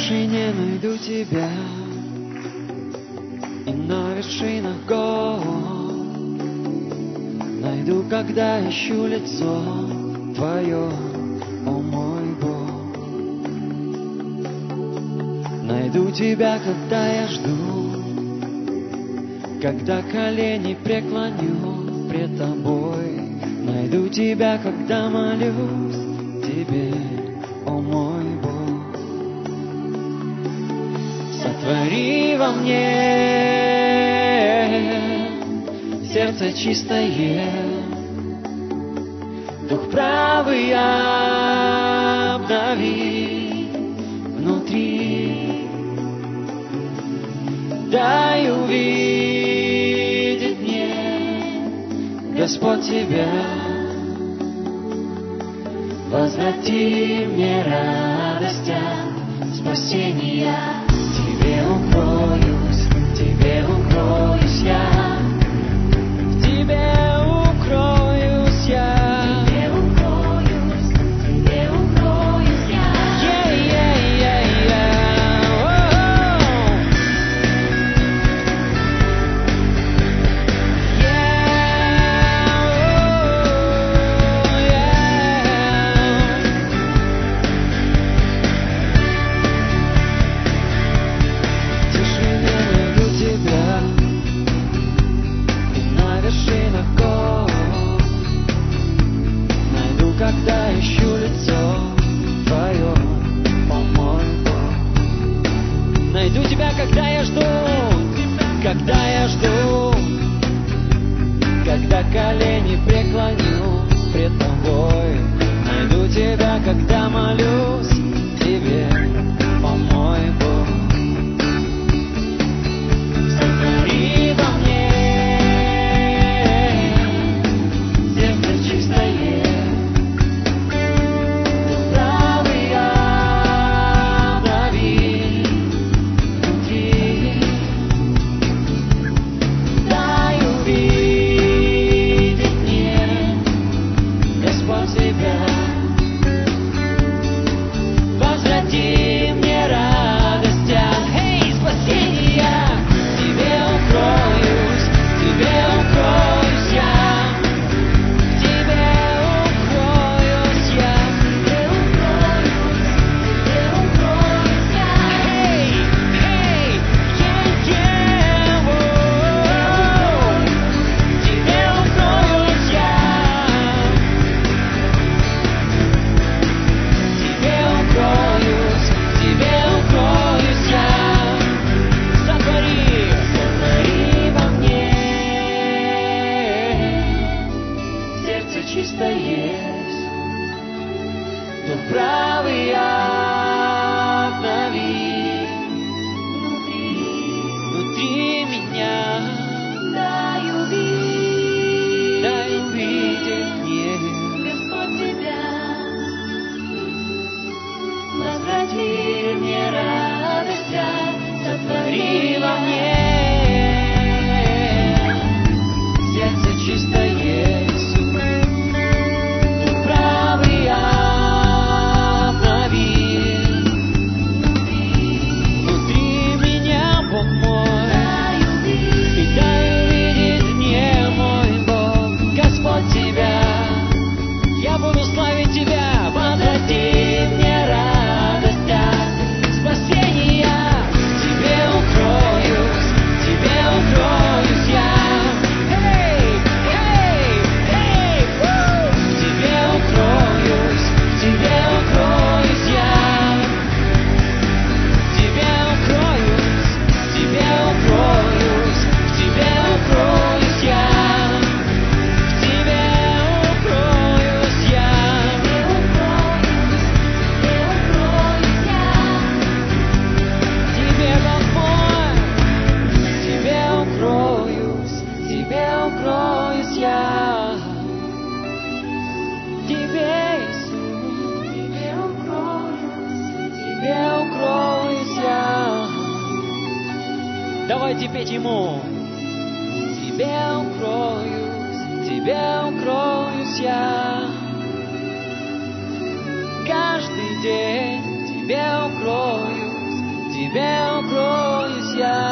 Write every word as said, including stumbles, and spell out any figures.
тишине найду тебя, и на вершинах гор найду, когда ищу лицо твое, о мой Бог. Найду тебя, когда я жду, когда колени преклоню пред тобой. Найду тебя, когда молюсь тебе, о мой Бог. Сотвори во мне сердце чистое, дух правый обнови внутри. Дай увидеть мне, Господь, тебя. Возврати мне радость от спасения. Тебе укроюсь, тебе укроюсь я. Тебе укроюсь я. Тебе укроюсь, тебе укроюсь я. Yeah, yeah, yeah, yeah. Oh, yeah, oh, yeah. В тишине найду тебя, и на вершинах гор найду, когда ищу лицо твое, о мой Бог. Найду тебя, когда я жду, когда я жду, когда колени преклоню пред тобой. Найду тебя, когда молюсь тебе, о мой Бог. Сотвори во мне сердце чистое, дух правый обнови внутри. Дай увидеть мне, Господь, тебя. Возврати мне радость от, эй, спасения. Тебе укроюсь, тебе укроюсь я. Тебе укроюсь я. Тебе укроюсь, тебе укроюсь я. Эй, эй, yeah, yeah, oh. Тебе укроюсь я. Тебе укроюсь, тебе укроюсь я. Сотвори, сотвори во мне сердце чистое, дух правый обнови внутри, внутри меня. Дай увидеть, дай увидеть мне, Господь, тебя. Возврати мне радость, сотвори во мне сердце чистое, дух правый обнови внутри меня, Бог мой. И дай увидеть мне, мой Бог, Господь, тебя. Я буду славить тебя. Возврати мне радость от спасения. Тебе укроюсь, тебе укроюсь я. Эй, эй, эй, уу! Тебе укроюсь, тебе укроюсь я. Тебе укроюсь, тебе укроюсь, тебе укроюсь я. Тебе укроюсь я. Тебе, Бог мой, тебе укроюсь, тебе укроюсь я. Тебе, Иисус, тебе укроюсь, тебе укроюсь я. Давайте петь Ему. Тебе укроюсь, тебе укроюсь я. Каждый день тебе укроюсь, друзья.